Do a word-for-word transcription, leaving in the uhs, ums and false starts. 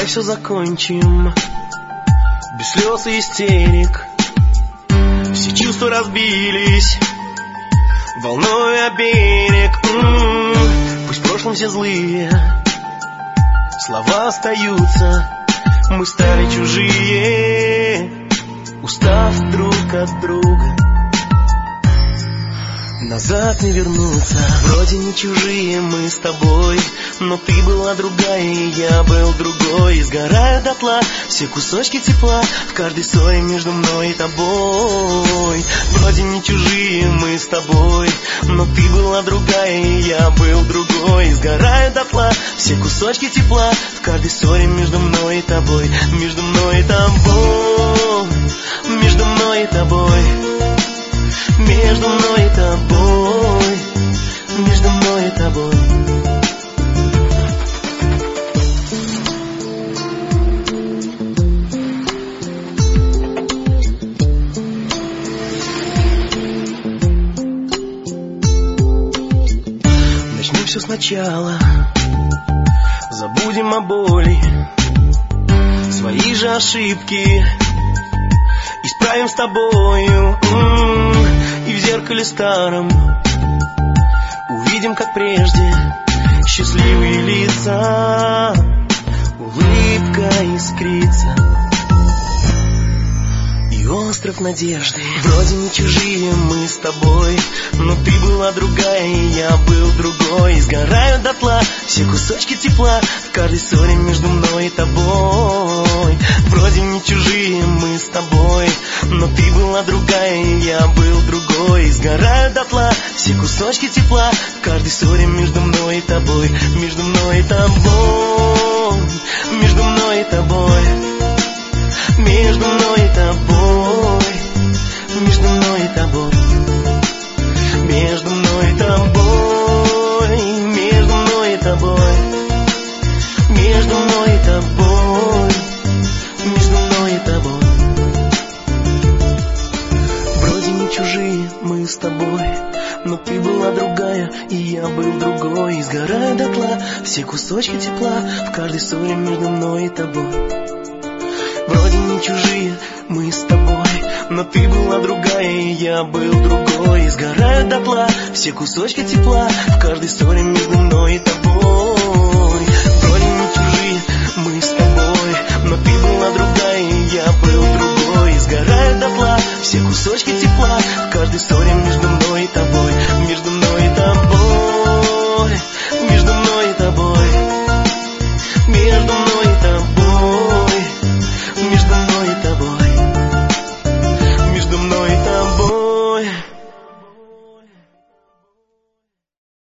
Давай все закончим без слез и истерик. Все чувства разбились, волнуя берег. М-м-м. Пусть в прошлом все злые слова остаются. Мы стали чужие, устав друг от друга. Назад не вернуться. Вроде не чужие мы с тобой, но ты была другая, и я был другой. И сгорают дотла все кусочки тепла в каждой ссоре между мной и тобой. Вроде не чужие мы с тобой, но ты была другая, и я был другой. И сгорают дотла все кусочки тепла в каждой ссоре между мной и тобой. Между мной и тобой, между мной и тобой, между мной и тобой, между мной и тобой. Начнем все сначала, забудем о боли, свои же ошибки исправим с тобою. М-м-м. И в зеркале старом увидим, как прежде, счастливые лица, улыбка искрится и остров надежды. Вроде не чужие мы с тобой, но ты была другая, и я был другой. И сгорают дотла все кусочки тепла в каждой ссоре между мной и тобой. Вроде не чужие мы с тобой, но ты была другая, и я был другой. И сгорают дотла все кусочки тепла в каждой ссоре между мной и тобой. Между мной и тобой, между мной и тобой, между мной и тобой, между мной и тобой, между мной и тобой, между мной и тобой, между мной и тобой, между мной и тобой. Вроде не чужие мы с тобой, но ты была другая, и я был другой. И сгорают дотла все кусочки тепла в каждой ссоре между мной и тобой. Вроде не чужие мы с тобой, но ты была другая, и я был другой. И сгорают дотла все кусочки тепла в каждой ссоре между мной и тобой.